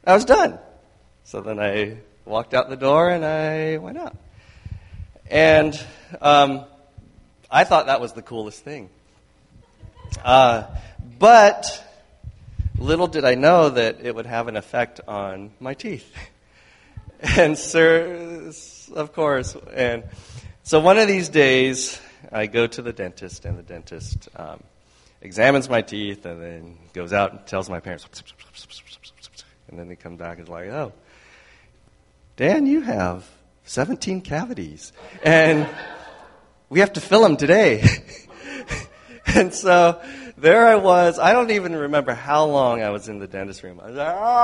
I was done. So then I walked out the door and I went out. And I thought that was the coolest thing. But little did I know that it would have an effect on my teeth. And of course. And so one of these days, I go to the dentist, and the dentist examines my teeth and then goes out and tells my parents. And then they come back and is like, oh, Dan, you have 17 cavities. And we have to fill them today. And so there I was. I don't even remember how long I was in the dentist room. I was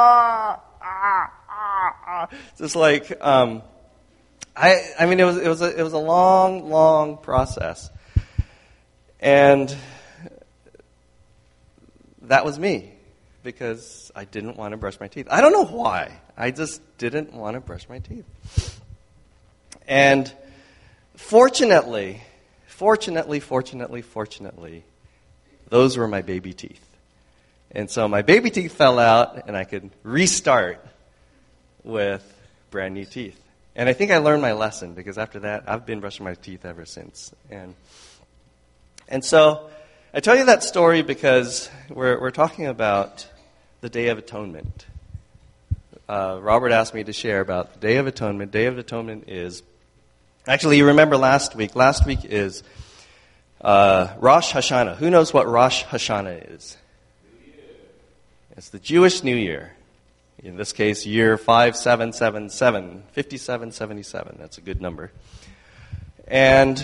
like, just like, I mean, it was a long, long process. And that was me, because I didn't want to brush my teeth. I don't know why. I just didn't want to brush my teeth. And fortunately, those were my baby teeth. And so my baby teeth fell out, and I could restart with brand new teeth. And I think I learned my lesson, because after that, I've been brushing my teeth ever since. And so I tell you that story because we're talking about the Day of Atonement. Robert asked me to share about the Day of Atonement. Day of Atonement is, actually, you remember last week. Last week is Rosh Hashanah. Who knows what Rosh Hashanah is? It's the Jewish New Year. In this case, year 5777, 5777. That's a good number. And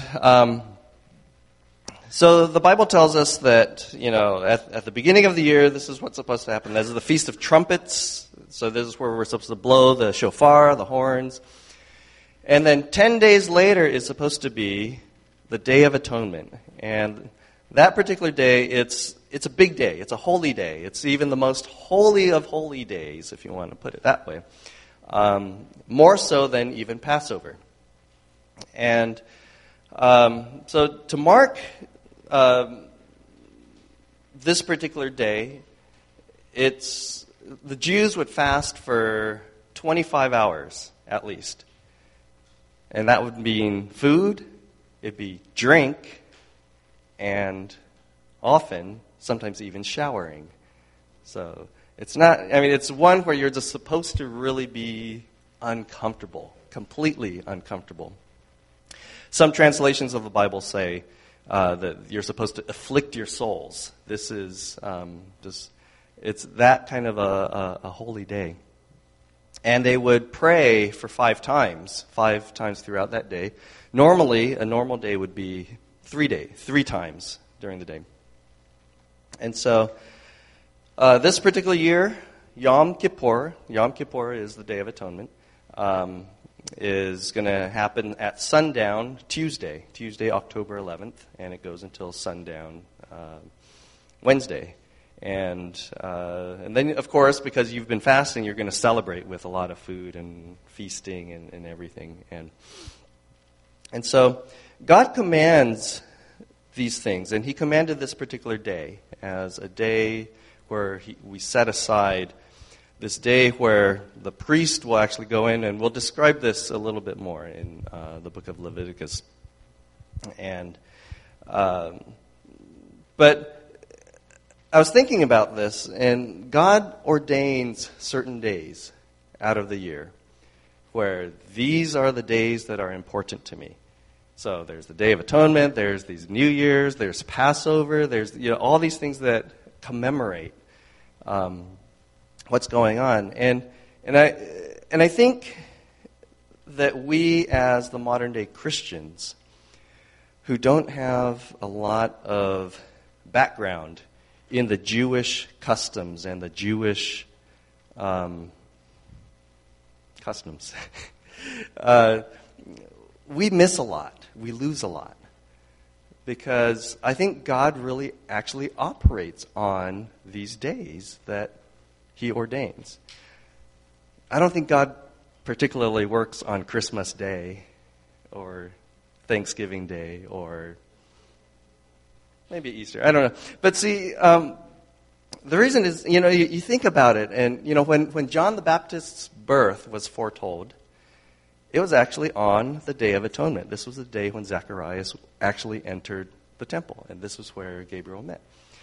so the Bible tells us that, at the beginning of the year, this is what's supposed to happen. This is the Feast of Trumpets. So this is where we're supposed to blow the shofar, the horns. And then 10 days later is supposed to be the Day of Atonement. And that particular day, it's a big day. It's a holy day. It's even the most holy of holy days, if you want to put it that way. More so than even Passover. And so to mark this particular day, the Jews would fast for 25 hours at least. And that would mean food, it'd be drink, and often, sometimes even showering. So it's one where you're just supposed to really be uncomfortable, completely uncomfortable. Some translations of the Bible say that you're supposed to afflict your souls. This is it's that kind of a holy day. And they would pray for 5 times throughout that day. Normally, a normal day would be 3 times during the day. And so this particular year, Yom Kippur is the Day of Atonement, is going to happen at sundown Tuesday, October 11th, and it goes until sundown Wednesday. And then, of course, because you've been fasting, you're going to celebrate with a lot of food and feasting and everything. And so God commands these things, and He commanded this particular day as a day where we set aside this day where the priest will actually go in, and we'll describe this a little bit more in the book of Leviticus. But I was thinking about this, and God ordains certain days out of the year where these are the days that are important to me. So there's the Day of Atonement, there's these New Year's, there's Passover, there's all these things that commemorate what's going on. And I think that we as the modern day Christians who don't have a lot of background in the Jewish customs and the Jewish customs, we miss a lot. We lose a lot. Because I think God really actually operates on these days that He ordains. I don't think God particularly works on Christmas Day or Thanksgiving Day or maybe Easter. I don't know. But see, the reason is, you think about it, and, when John the Baptist's birth was foretold, it was actually on the Day of Atonement. This was the day when Zacharias actually entered the temple, and this was where Gabriel met.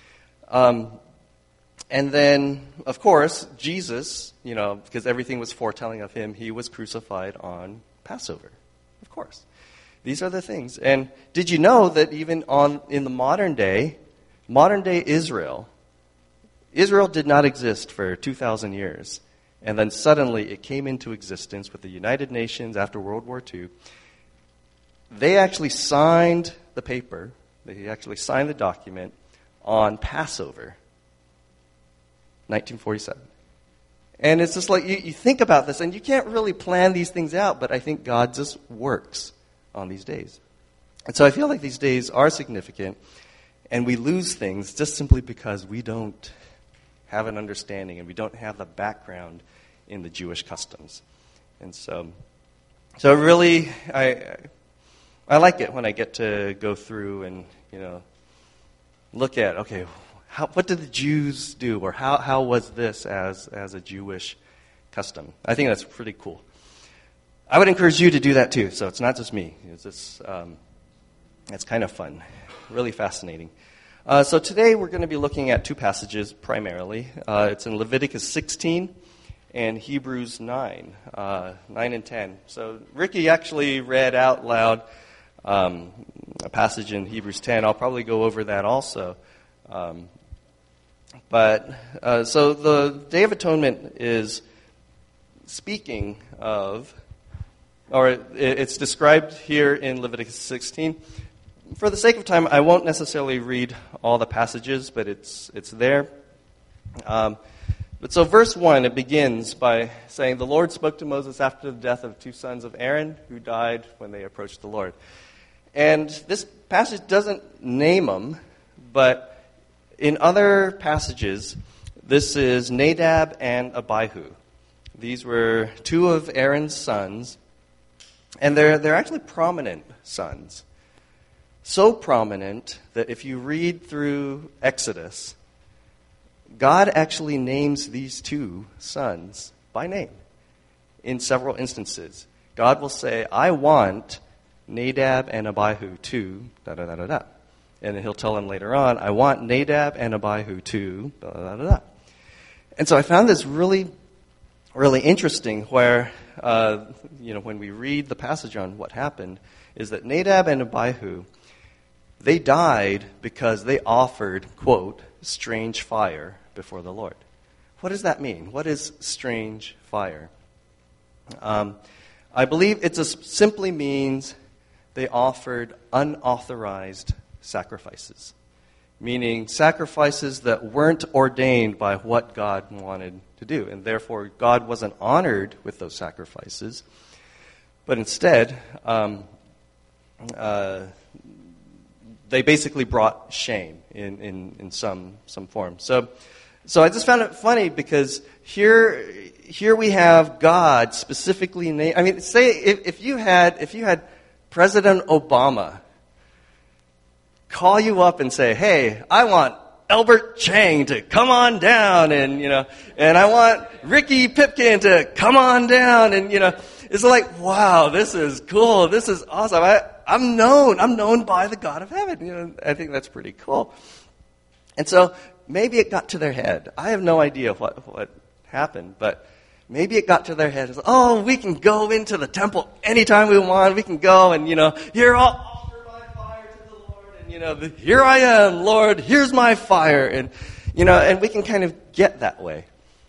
And then, of course, Jesus, because everything was foretelling of him, he was crucified on Passover. Of course. These are the things. And did you know that even in the modern day Israel did not exist for 2,000 years. And then suddenly it came into existence with the United Nations after World War II. They actually signed the paper, they actually signed the document on Passover, 1947. And it's just like, you think about this, and you can't really plan these things out, but I think God just works on these days. And so I feel like these days are significant, and we lose things just simply because we don't have an understanding and we don't have the background in the Jewish customs. And so really, I like it when I get to go through and, look at, okay, what did the Jews do, or how was this as a Jewish custom? I think that's pretty cool. I would encourage you to do that too, so it's not just me. It's kind of fun, really fascinating. So today we're going to be looking at two passages primarily. It's in Leviticus 16 and Hebrews 9 and 10. So Ricky actually read out loud a passage in Hebrews 10. I'll probably go over that also. So the Day of Atonement is speaking of, or it's described here in Leviticus 16. For the sake of time, I won't necessarily read all the passages, but it's there. But so verse 1, it begins by saying, "The Lord spoke to Moses after the death of two sons of Aaron who died when they approached the Lord." And this passage doesn't name them, but in other passages, this is Nadab and Abihu. These were two of Aaron's sons, and they're actually prominent sons. So prominent that if you read through Exodus, God actually names these two sons by name in several instances. God will say, "I want Nadab and Abihu to da-da-da-da-da." And then he'll tell them later on, "I want Nadab and Abihu to da-da-da-da-da." And so I found this really, really interesting where, when we read the passage on what happened, is that Nadab and Abihu, they died because they offered, quote, strange fire before the Lord. What does that mean? What is strange fire? I believe it just simply means they offered unauthorized sacrifices, meaning sacrifices that weren't ordained by what God wanted to do. And therefore, God wasn't honored with those sacrifices, but instead, they basically brought shame in some form. So I just found it funny because here we have God specifically named. I mean, say if you had President Obama call you up and say, "Hey, I want Albert Chang to come on down, and I want Ricky Pipkin to come on down," and it's like, wow, this is cool, this is awesome. I'm known by the God of heaven. I think that's pretty cool. And so maybe it got to their head. I have no idea what happened, but maybe it got to their head. It's like, oh, we can go into the temple anytime we want. We can go and, here I'll offer my fire to the Lord. And, here I am, Lord, here's my fire. And, and we can kind of get that way.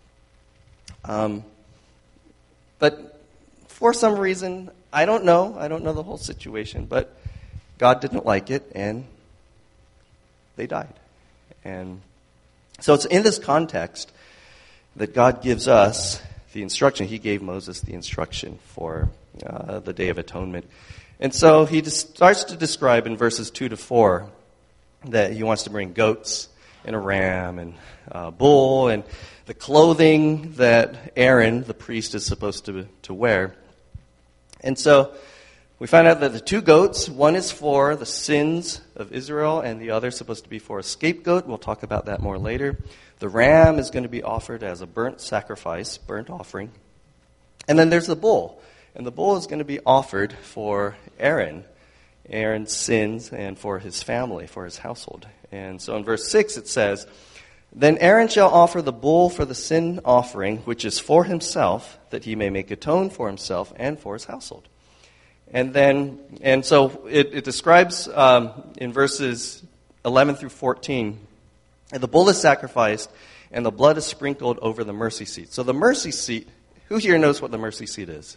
But for some reason, I don't know the whole situation, but God didn't like it, and they died. And so it's in this context that God gives us the instruction. He gave Moses the instruction for the Day of Atonement. And so he starts to describe in verses 2 to 4 that he wants to bring goats and a ram and a bull and the clothing that Aaron, the priest, is supposed to wear. And so We find out that the two goats, one is for the sins of Israel, and the other is supposed to be for a scapegoat. We'll talk about that more later. The ram is going to be offered as a burnt sacrifice, burnt offering. And then there's the bull. And the bull is going to be offered for Aaron's sins, and for his family, for his household. And so in verse 6 it says, "Then Aaron shall offer the bull for the sin offering, which is for himself, that he may make atone for himself and for his household." And so it describes in verses 11 through 14, and the bull is sacrificed, and the blood is sprinkled over the mercy seat. So the mercy seat, who here knows what the mercy seat is?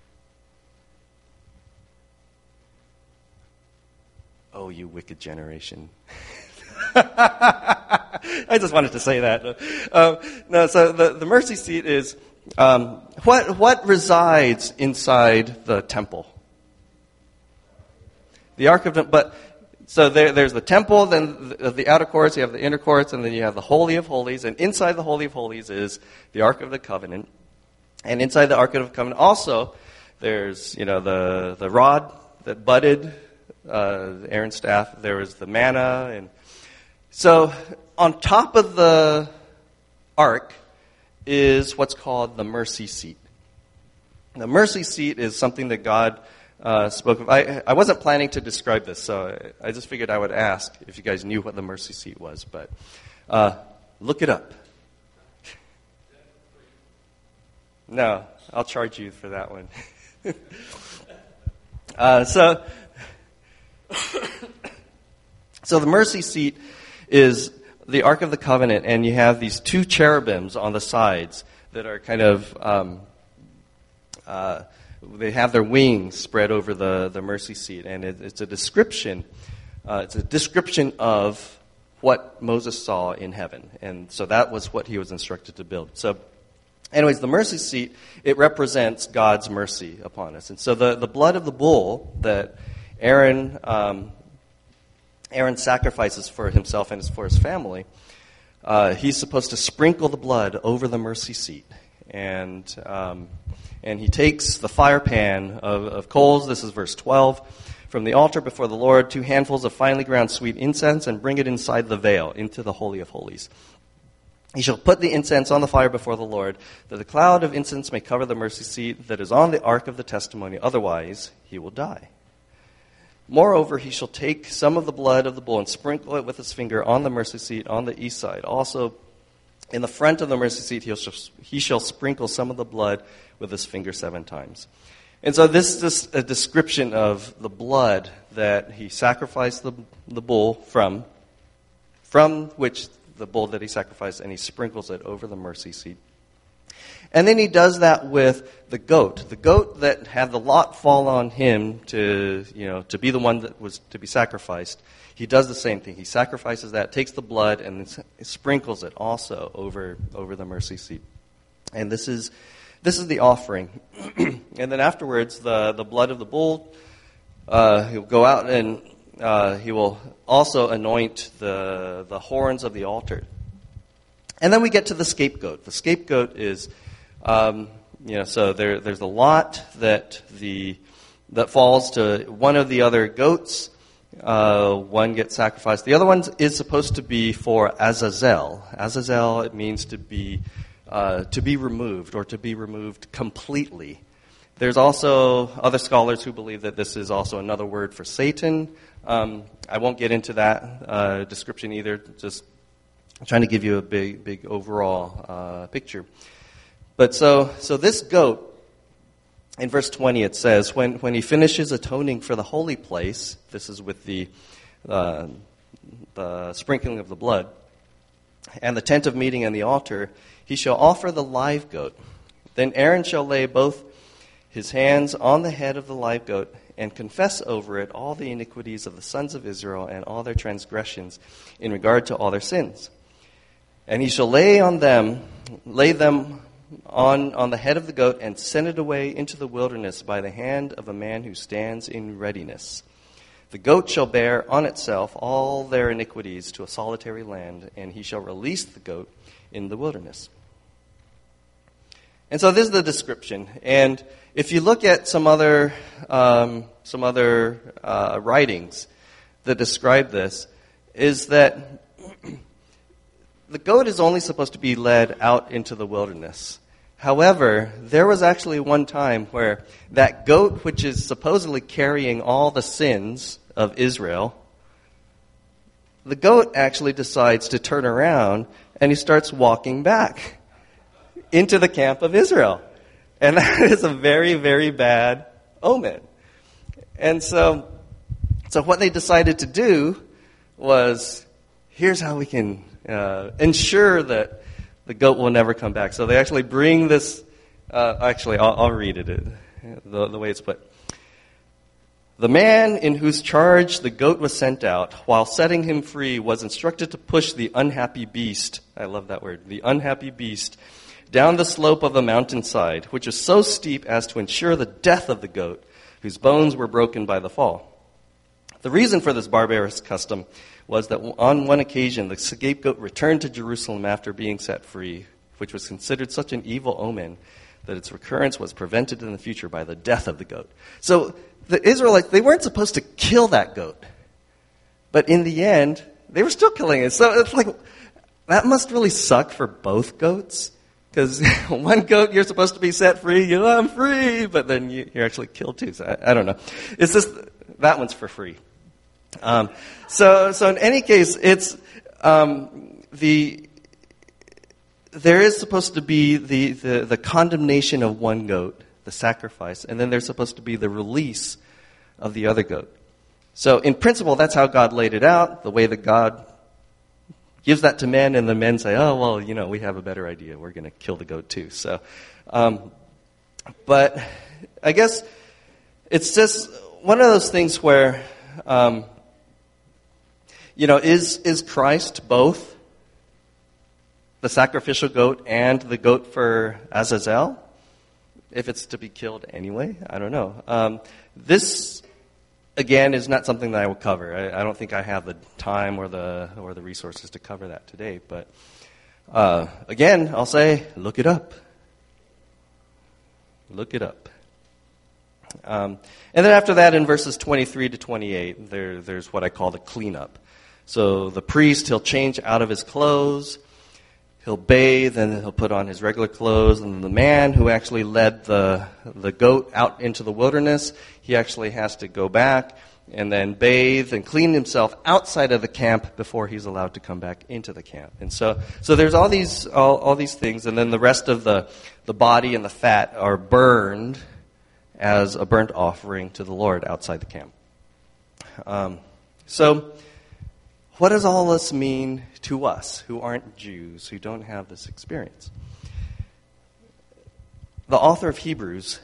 Oh, you wicked generation. I just wanted to say that. No, so the mercy seat is what resides inside the temple? The Ark of the... But so there's the temple, then the outer courts, you have the inner courts, and then you have the Holy of Holies. And inside the Holy of Holies is the Ark of the Covenant. And inside the Ark of the Covenant also, there's the rod that budded Aaron's staff. There was the manna, and so on top of the ark is what's called the mercy seat. The mercy seat is something that God spoke of. I wasn't planning to describe this, so I just figured I would ask if you guys knew what the mercy seat was. But look it up. No, I'll charge you for that one. So the mercy seat is the Ark of the Covenant, and you have these two cherubims on the sides that are kind of, they have their wings spread over the mercy seat, and it's a description. It's a description of what Moses saw in heaven, and so that was what he was instructed to build. So, anyways, the mercy seat, it represents God's mercy upon us, and so the blood of the bull that Aaron sacrifices for himself and for his family, he's supposed to sprinkle the blood over the mercy seat. And he takes the fire pan of coals, this is verse 12, from the altar before the Lord, 2 handfuls of finely ground sweet incense, and bring it inside the veil, into the Holy of Holies. He shall put the incense on the fire before the Lord, that the cloud of incense may cover the mercy seat that is on the ark of the testimony, otherwise he will die. Moreover, he shall take some of the blood of the bull and sprinkle it with his finger on the mercy seat on the east side. Also, in the front of the mercy seat, he shall sprinkle some of the blood with his finger 7 times. And so this is a description of the blood that he sacrificed the bull from which the bull that he sacrificed, and he sprinkles it over the mercy seat. And then he does that with the goat that had the lot fall on him to be the one that was to be sacrificed. He does the same thing. He sacrifices that, takes the blood, and sprinkles it also over the mercy seat. And this is the offering. And then afterwards, the blood of the bull, he'll go out and he will also anoint the horns of the altar. And then we get to the scapegoat. The scapegoat is so there's a lot that falls to one of the other goats. One gets sacrificed. The other one is supposed to be for Azazel. Azazel, it means to be removed, or to be removed completely. There's also other scholars who believe that this is also another word for Satan. I won't get into that description either. Just trying to give you a big overall picture. But so this goat, in verse 20 it says, when he finishes atoning for the holy place, this is with the sprinkling of the blood, and the tent of meeting and the altar, he shall offer the live goat. Then Aaron shall lay both his hands on the head of the live goat and confess over it all the iniquities of the sons of Israel and all their transgressions in regard to all their sins. And he shall lay them on the head of the goat and send it away into the wilderness by the hand of a man who stands in readiness. The goat shall bear on itself all their iniquities to a solitary land, and he shall release the goat in the wilderness. And so this is the description. And if you look at some other writings that describe this, is that the goat is only supposed to be led out into the wilderness. However, there was actually one time where that goat, which is supposedly carrying all the sins of Israel, the goat actually decides to turn around and he starts walking back into the camp of Israel. And that is a very, very bad omen. And so what they decided to do was, here's how we can ensure that the goat will never come back. So they actually bring this, I'll read it the way it's put. The man in whose charge the goat was sent out, while setting him free, was instructed to push the unhappy beast, I love that word, the unhappy beast, down the slope of the mountainside, which was so steep as to ensure the death of the goat, whose bones were broken by the fall. The reason for this barbarous custom was that on one occasion the scapegoat returned to Jerusalem after being set free, which was considered such an evil omen that its recurrence was prevented in the future by the death of the goat. So the Israelites, they weren't supposed to kill that goat. But in the end, they were still killing it. So it's like, that must really suck for both goats. Because one goat, you're supposed to be set free, I'm free, but then you're actually killed too. So I don't know. It's just, that one's for free. So in any case, it's, there is supposed to be the condemnation of one goat, the sacrifice, and then there's supposed to be the release of the other goat. So in principle, that's how God laid it out, the way that God gives that to men, and the men say, oh, well, we have a better idea. We're going to kill the goat too. So, but I guess it's just one of those things where, is Christ both the sacrificial goat and the goat for Azazel? If it's to be killed anyway, I don't know. This, again, is not something that I will cover. I don't think I have the time or the resources to cover that today. But again, I'll say, look it up. Look it up. And then after that, in verses 23 to 28, there's what I call the cleanup. So the priest, he'll change out of his clothes, he'll bathe, and then he'll put on his regular clothes. And the man who actually led the goat out into the wilderness, he actually has to go back and then bathe and clean himself outside of the camp before he's allowed to come back into the camp. And so there's all these things, and then the rest of the body and the fat are burned as a burnt offering to the Lord outside the camp. So what does all this mean to us who aren't Jews, who don't have this experience? The author of Hebrews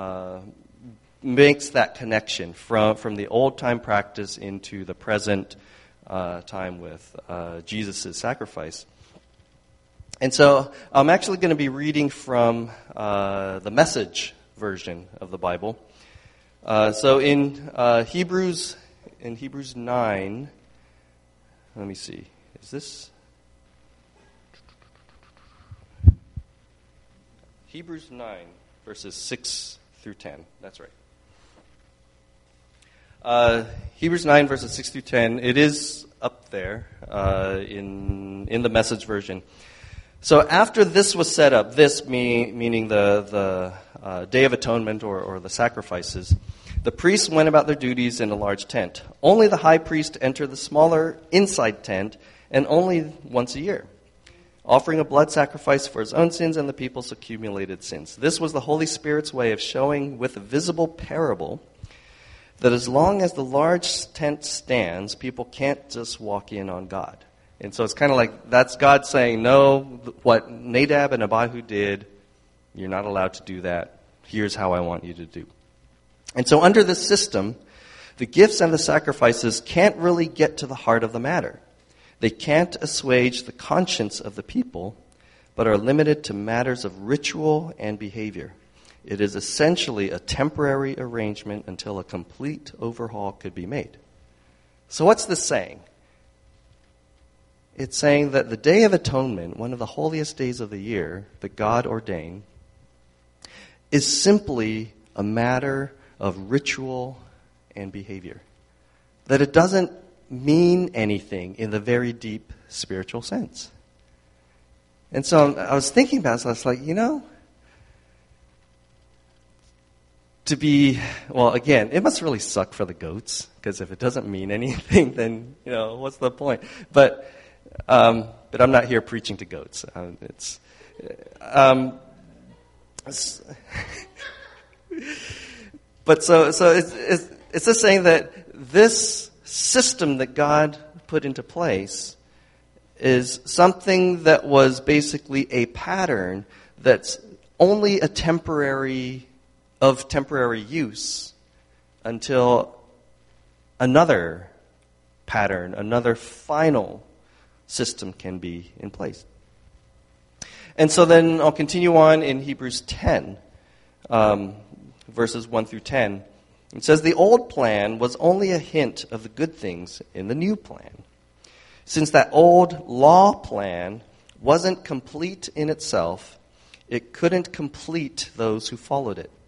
makes that connection from the old-time practice into the present time with Jesus' sacrifice. And so I'm actually going to be reading from the Message version of the Bible. So in Hebrews 9, let me see. Is this Hebrews 9, verses 6 through 10? That's right. Hebrews 9, verses 6 through 10. It is up there in the Message version. So after this was set up, this meaning the Day of Atonement or the sacrifices, the priests went about their duties in a large tent. Only the high priest entered the smaller inside tent, and only once a year, offering a blood sacrifice for his own sins and the people's accumulated sins. This was the Holy Spirit's way of showing with a visible parable that as long as the large tent stands, people can't just walk in on God. And so it's kind of like that's God saying, no, what Nadab and Abihu did, you're not allowed to do that. Here's how I want you to do. And so under this system, the gifts and the sacrifices can't really get to the heart of the matter. They can't assuage the conscience of the people, but are limited to matters of ritual and behavior. It is essentially a temporary arrangement until a complete overhaul could be made. So what's this saying? It's saying that the Day of Atonement, one of the holiest days of the year that God ordained, is simply a matter of ritual and behavior. That it doesn't mean anything in the very deep spiritual sense. And so I was thinking about it, so I was like, again, it must really suck for the goats, because if it doesn't mean anything, then, what's the point? But I'm not here preaching to goats. But so it's just saying that this system that God put into place is something that was basically a pattern that's only temporary use until another pattern, another final system can be in place. And so then I'll continue on in Hebrews 10, verses 1 through 10. It says, "The old plan was only a hint of the good things in the new plan. Since that old law plan wasn't complete in itself, it couldn't complete those who followed it."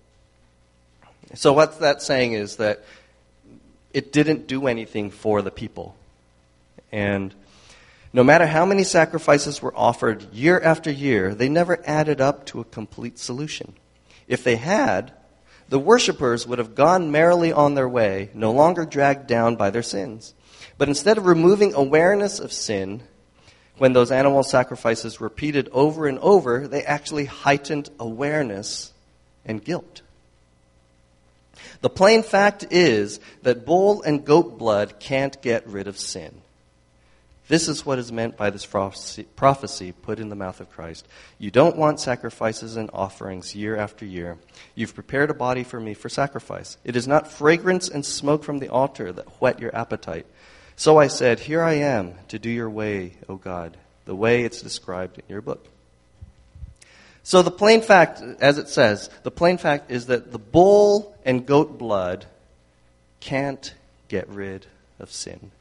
So what that's saying is that it didn't do anything for the people. And no matter how many sacrifices were offered year after year, they never added up to a complete solution. If they had, the worshipers would have gone merrily on their way, no longer dragged down by their sins. But instead of removing awareness of sin, when those animal sacrifices were repeated over and over, they actually heightened awareness and guilt. The plain fact is that bull and goat blood can't get rid of sin. This is what is meant by this prophecy put in the mouth of Christ. You don't want sacrifices and offerings year after year. You've prepared a body for me for sacrifice. It is not fragrance and smoke from the altar that whet your appetite. So I said, here I am to do your way, O God, the way it's described in your book. So the plain fact, as it says, the plain fact is that the bull and goat blood can't get rid of sin.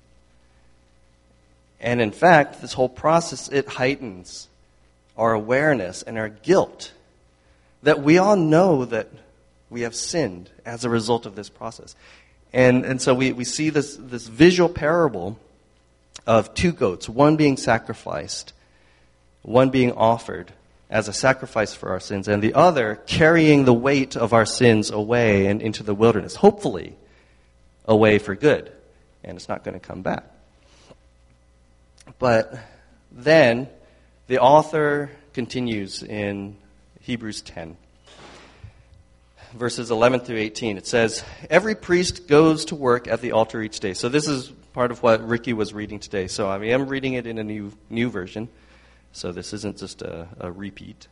And in fact, this whole process, it heightens our awareness and our guilt that we all know that we have sinned as a result of this process. And so we see this visual parable of two goats, one being sacrificed, one being offered as a sacrifice for our sins, and the other carrying the weight of our sins away and into the wilderness, hopefully away for good. And it's not going to come back. But then the author continues in Hebrews 10. Verses 11 through 18, it says, "Every priest goes to work at the altar each day." So this is part of what Ricky was reading today. So I am reading it in a new version. So this isn't just a repeat.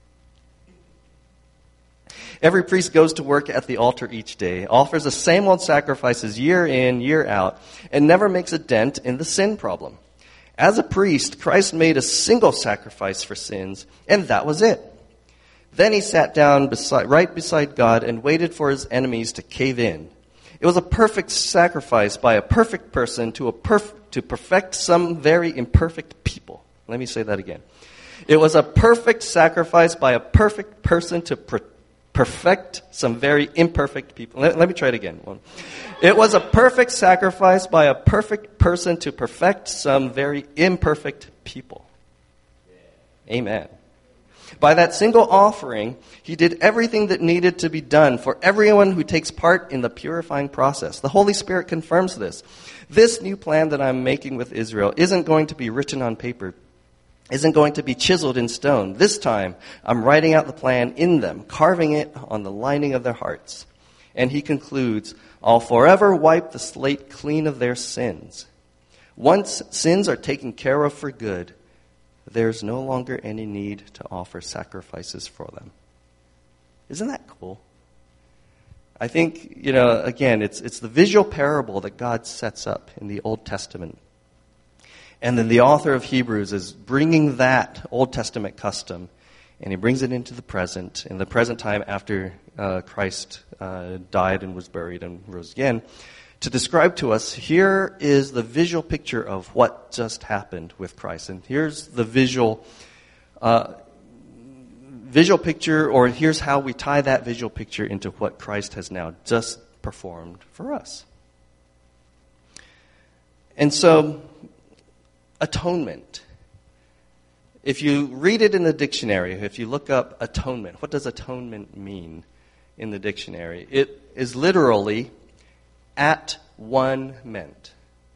"Every priest goes to work at the altar each day, offers the same old sacrifices year in, year out, and never makes a dent in the sin problem. As a priest, Christ made a single sacrifice for sins, and that was it. Then he sat down right beside God and waited for his enemies to cave in. It was a perfect sacrifice by a perfect person to perfect some very imperfect people." Let me say that again. It was a perfect sacrifice by a perfect person to perfect some very imperfect people. Let me try it again. It was a perfect sacrifice by a perfect person to perfect some very imperfect people. Amen. By that single offering, he did everything that needed to be done for everyone who takes part in the purifying process. The Holy Spirit confirms this. This new plan that I'm making with Israel isn't going to be written on paper, isn't going to be chiseled in stone. This time, I'm writing out the plan in them, carving it on the lining of their hearts. And he concludes, "I'll forever wipe the slate clean of their sins. Once sins are taken care of for good, there's no longer any need to offer sacrifices for them." Isn't that cool? I think, again, it's the visual parable that God sets up in the Old Testament. And then the author of Hebrews is bringing that Old Testament custom, and he brings it into the present, in the present time after Christ died and was buried and rose again, to describe to us, here is the visual picture of what just happened with Christ. And here's the visual visual picture, or here's how we tie that visual picture into what Christ has now just performed for us. And so, atonement. If you read it in the dictionary, if you look up atonement, what does atonement mean in the dictionary? It is literally at one meant.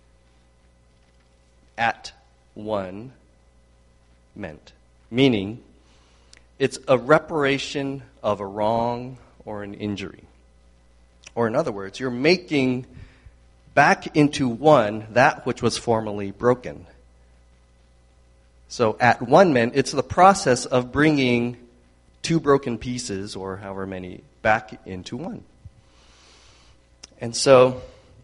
At one meant. Meaning, it's a reparation of a wrong or an injury. Or in other words, you're making back into one that which was formerly broken. So at one meant, it's the process of bringing two broken pieces, or however many, back into one. And so,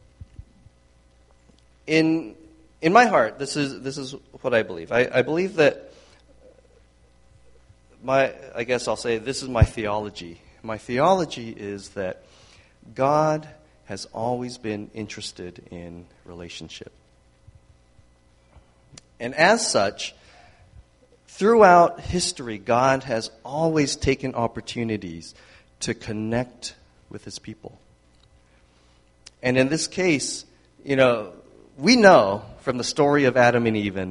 in my heart, this is what I believe. I believe that I guess I'll say this is my theology. My theology is that God has always been interested in relationship. And as such, throughout history, God has always taken opportunities to connect with his people. And in this case, we know from the story of Adam and Eve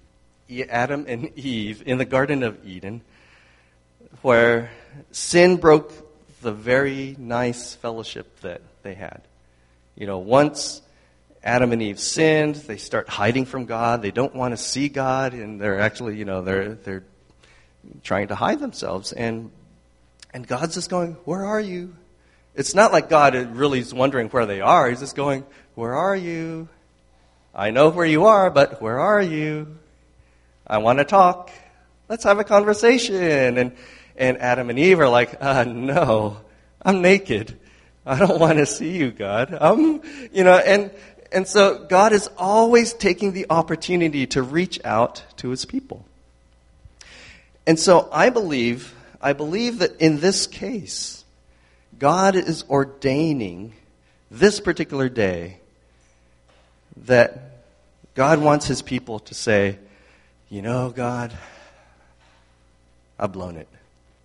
in the Garden of Eden, where sin broke the very nice fellowship that they had. Once Adam and Eve sinned, they start hiding from God. They don't want to see God, and they're actually, they're trying to hide themselves. And God's just going, "Where are you?" It's not like God really is wondering where they are. He's just going, "Where are you? I know where you are, but where are you? I want to talk. Let's have a conversation." And Adam and Eve are like, "No, I'm naked. I don't want to see you, God." And so God is always taking the opportunity to reach out to his people. And so I believe that in this case, God is ordaining this particular day that God wants his people to say, "God, I've blown it.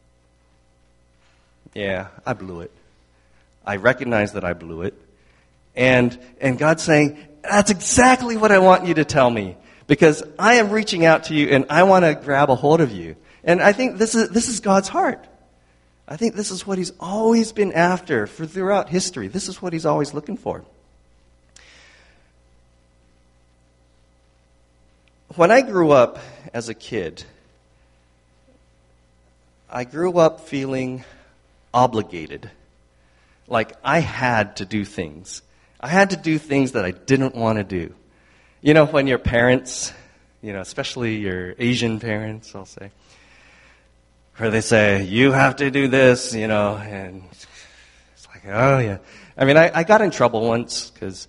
Yeah, I blew it. I recognize that I blew it." And God's saying, "That's exactly what I want you to tell me, because I am reaching out to you and I want to grab a hold of you." And I think this is God's heart. I think this is what he's always been after throughout history. This is what he's always looking for. When I grew up as a kid, I grew up feeling obligated. Like I had to do things. I had to do things that I didn't want to do. When your parents, especially your Asian parents, I'll say, where they say, "You have to do this," and it's like, oh yeah. I mean, I got in trouble once because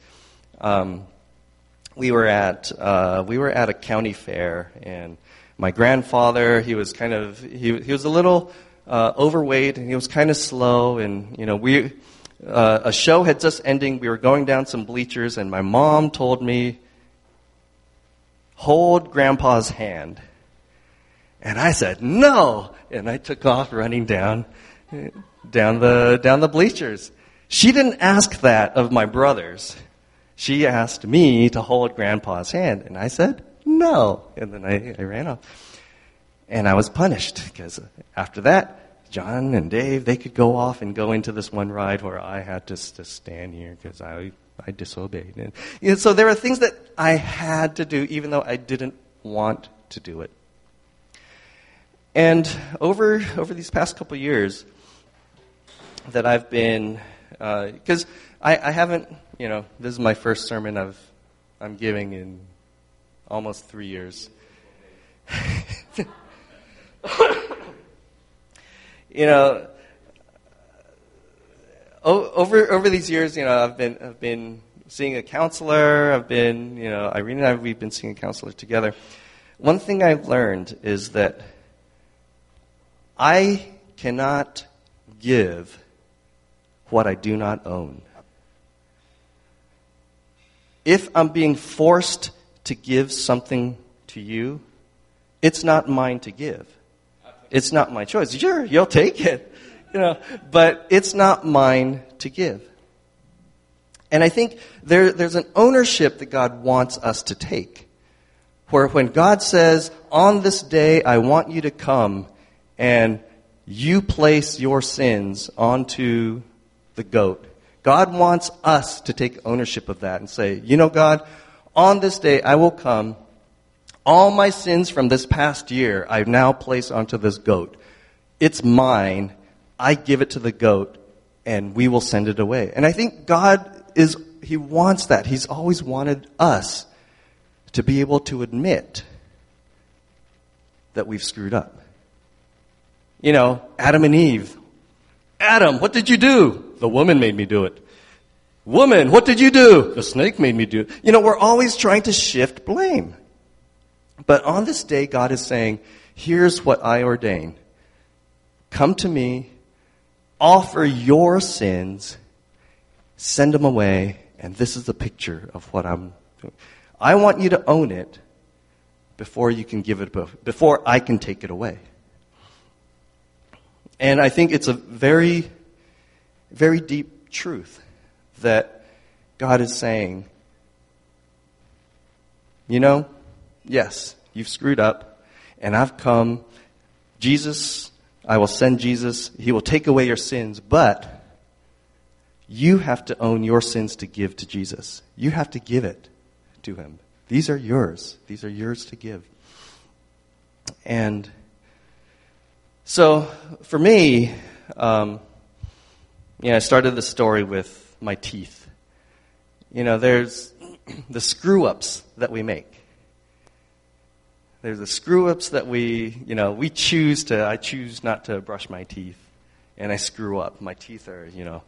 we were at a county fair, and my grandfather, he was a little overweight, and he was kind of slow, and a show had just ending. We were going down some bleachers, and my mom told me, "Hold Grandpa's hand." And I said, "No," and I took off running down the bleachers. She didn't ask that of my brothers. She asked me to hold Grandpa's hand, and I said, "No," and then I ran off. And I was punished, because after that, John and Dave, they could go off and go into this one ride where I had to stand here because I disobeyed. And so there are things that I had to do even though I didn't want to do it. And over these past couple years that I've been, because I haven't, this is my first sermon I'm giving in almost 3 years. Over these years, I've been seeing a counselor. Irene and I, we've been seeing a counselor together. One thing I've learned is that I cannot give what I do not own. If I'm being forced to give something to you, it's not mine to give. It's not my choice. Sure, you'll take it. But it's not mine to give. And I think there's an ownership that God wants us to take. Where when God says, on this day I want you to come and you place your sins onto the goat, God wants us to take ownership of that and say, God, on this day I will come. All my sins from this past year I now place onto this goat. It's mine. I give it to the goat, and we will send it away. And I think God He wants that. He's always wanted us to be able to admit that we've screwed up. Adam and Eve. Adam, what did you do? The woman made me do it. Woman, what did you do? The snake made me do it. We're always trying to shift blame. But on this day, God is saying, here's what I ordain. Come to me, offer your sins, send them away, and this is the picture of what I'm doing. I want you to own it before you can give it, before I can take it away. And I think it's a very, very deep truth that God is saying, yes, you've screwed up, and I've come. Jesus, I will send Jesus. He will take away your sins, but you have to own your sins to give to Jesus. You have to give it to him. These are yours. These are yours to give. And so for me, I started the story with my teeth. There's the screw-ups that we make. There's the screw-ups that I choose not to brush my teeth, and I screw up. My teeth are,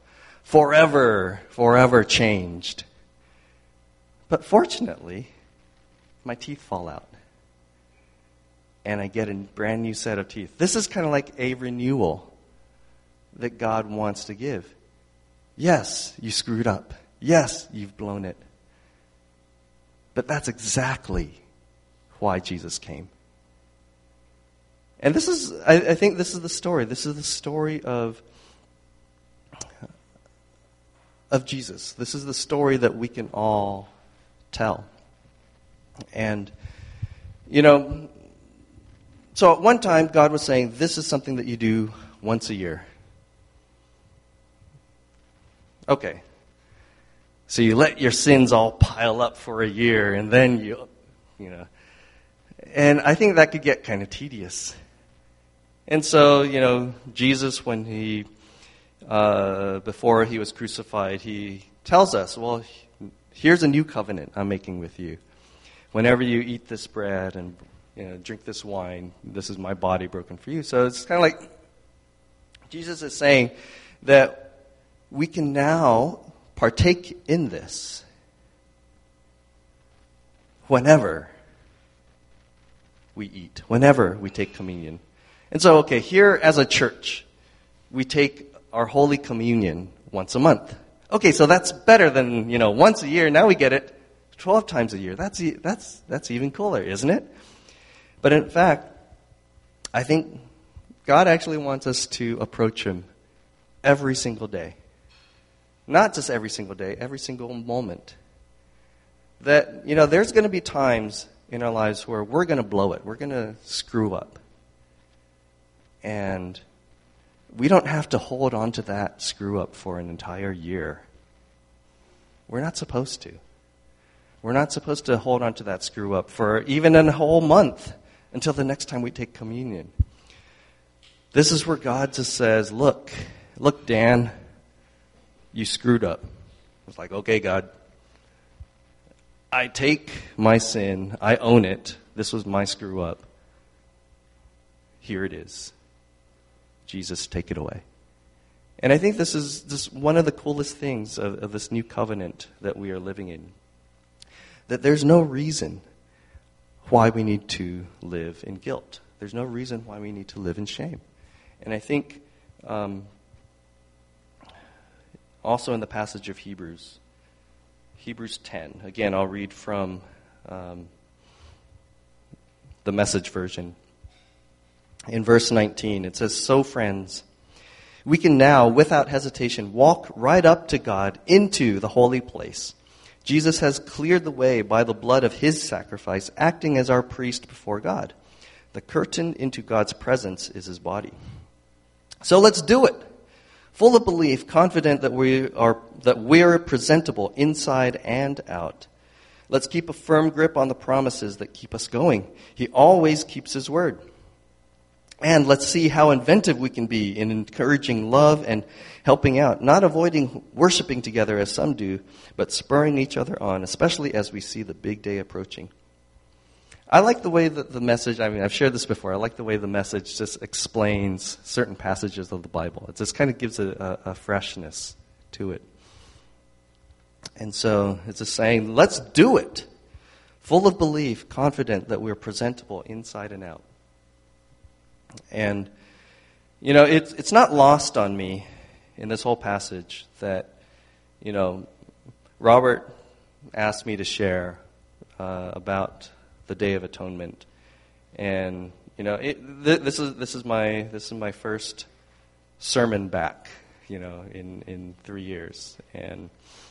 forever changed. But fortunately, my teeth fall out, and I get a brand new set of teeth. This is kind of like a renewal that God wants to give. Yes, you screwed up. Yes, you've blown it. But that's exactly why Jesus came. And I think this is the story. This is the story of Jesus. This is the story that we can all tell. And, so at one time, God was saying, this is something that you do once a year. Okay. So you let your sins all pile up for a year, and then and I think that could get kind of tedious. And so, Jesus, when before he was crucified, he tells us, well, here's a new covenant I'm making with you. Whenever you eat this bread and drink this wine, this is my body broken for you. So it's kind of like Jesus is saying that we can now partake in this whenever we eat, whenever we take communion. And so, here as a church, we take our Holy Communion once a month. Okay, so that's better than, once a year. Now we get it 12 times a year. That's even cooler, isn't it? But in fact, I think God actually wants us to approach him every single day. Not just every single day, every single moment. That, there's going to be times in our lives where we're going to blow it. We're going to screw up. And we don't have to hold on to that screw up for an entire year. We're not supposed to. We're not supposed to hold on to that screw up for even a whole month until the next time we take communion. This is where God just says, look, Dan, you screwed up. It's like, okay, God, I take my sin. I own it. This was my screw up. Here it is. Jesus, take it away. And I think this is just one of the coolest things of this new covenant that we are living in. That there's no reason why we need to live in guilt. There's no reason why we need to live in shame. And I think also in the passage of Hebrews 10. Again, I'll read from the Message version. in verse 19. It says, "So friends, we can now, without hesitation, walk right up to God into the holy place. Jesus has cleared the way by the blood of his sacrifice, acting as our priest before God. The curtain into God's presence is his body. So let's do it, full of belief, confident that we're presentable inside and out. Let's keep a firm grip on the promises that keep us going. He always keeps his word. And let's see how inventive we can be in encouraging love and helping out, not avoiding worshiping together as some do, but spurring each other on, especially as we see the big day approaching." I like the way that the message, I've shared this before, I like the way the message just explains certain passages of the Bible. It just kind of gives a freshness to it. And so it's just saying, let's do it, full of belief, confident that we're presentable inside and out. And, it's not lost on me in this whole passage that, Robert asked me to share about the Day of Atonement. And, this is my first sermon back, in 3 years. And,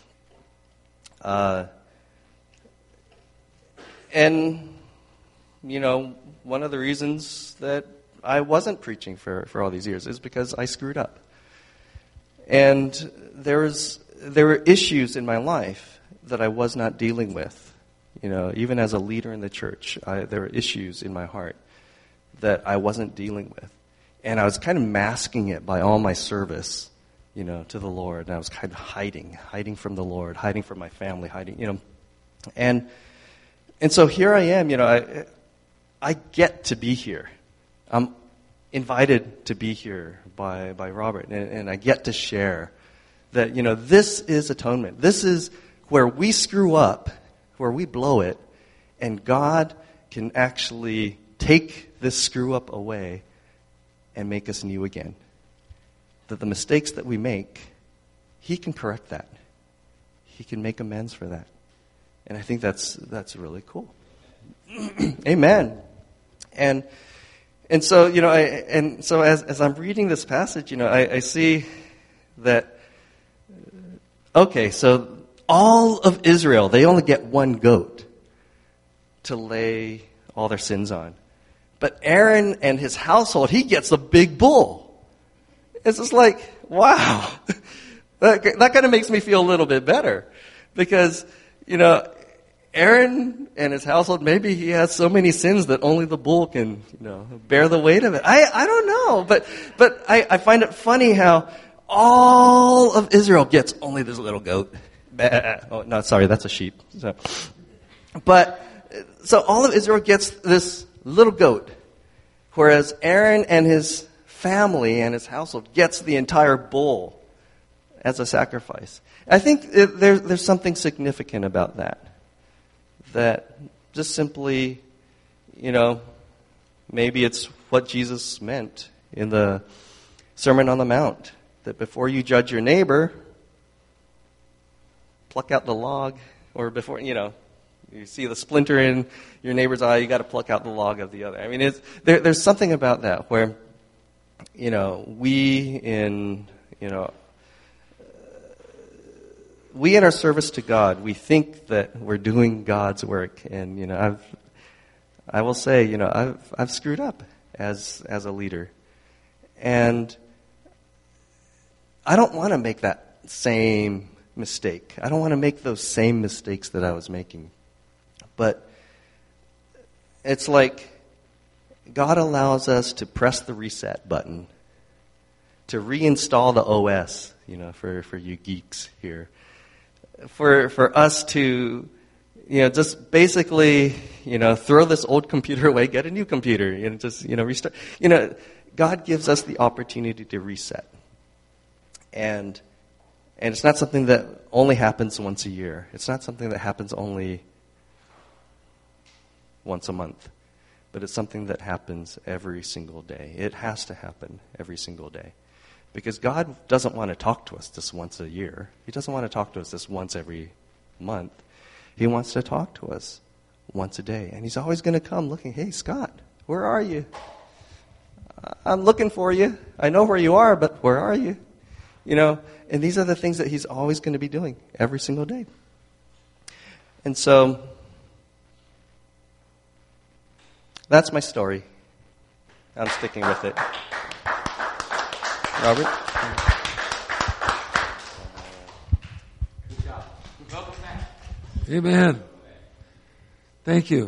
one of the reasons that I wasn't preaching for all these years is because I screwed up. And there were issues in my life that I was not dealing with. Even as a leader in the church, there were issues in my heart that I wasn't dealing with. And I was kind of masking it by all my service, to the Lord. And I was kind of hiding from the Lord, hiding from my family, And so here I am, I get to be here. I'm invited to be here by Robert, and I get to share that, this is atonement. This is where we screw up, where we blow it, and God can actually take this screw up away and make us new again. That the mistakes that we make, he can correct that. He can make amends for that. And I think that's really cool. Amen. And so, as I'm reading this passage, I see that, okay, so all of Israel, they only get one goat to lay all their sins on. But Aaron and his household, he gets a big bull. It's just like, wow. That kind of makes me feel a little bit better. Because, Aaron and his household, maybe he has so many sins that only the bull can, bear the weight of it. I don't know. But I find it funny how all of Israel gets only this little goat. Oh, no, sorry, that's a sheep. So all of Israel gets this little goat, whereas Aaron and his family and his household gets the entire bull as a sacrifice. I think there's something significant about that. That just simply, maybe it's what Jesus meant in the Sermon on the Mount, that before you judge your neighbor, pluck out the log, or before, you see the splinter in your neighbor's eye, you got to pluck out the log of the other. I mean, there's something about that where, we in our service to God, we think that we're doing God's work, and I will say, I've screwed up as a leader, and I don't want to make that same mistake. I don't want to make those same mistakes that I was making. But it's like God allows us to press the reset button, to reinstall the OS, for you geeks here. For us to, just basically, throw this old computer away, get a new computer, restart. God gives us the opportunity to reset. And it's not something that only happens once a year. It's not something that happens only once a month. But it's something that happens every single day. It has to happen every single day. Because God doesn't want to talk to us just once a year. He doesn't want to talk to us just once every month. He wants to talk to us once a day. And he's always going to come looking, hey, Scott, where are you? I'm looking for you. I know where you are, but where are you? You know, and these are the things that he's always going to be doing every single day. And so, that's my story. I'm sticking with it. Robert? Amen. Thank you.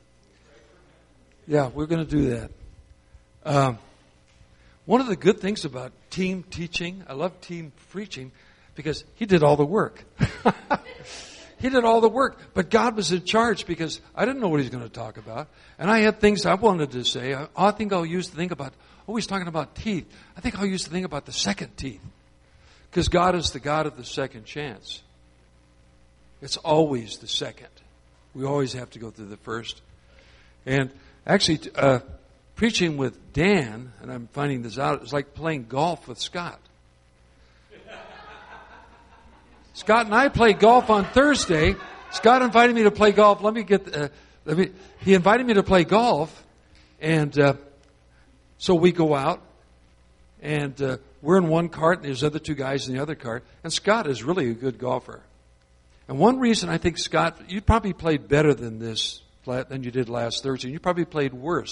Yeah, we're going to do that. One of the good things about team teaching, I love team preaching, because he did all the work. He did all the work, but God was in charge because I didn't know what he was going to talk about. And I had things I wanted to say. I think I'll use to think about, he's talking about teeth. I think I'll use to think about the second teeth. Because God is the God of the second chance. It's always the second. We always have to go through the first. And actually, preaching with Dan, and I'm finding this out, it's like playing golf with Scott. Scott and I played golf on Thursday. Scott invited me to play golf. He invited me to play golf, and so we go out, and we're in one cart, and there's other two guys in the other cart. And Scott is really a good golfer. And one reason I think, Scott, you probably played better than you did last Thursday, and you probably played worse.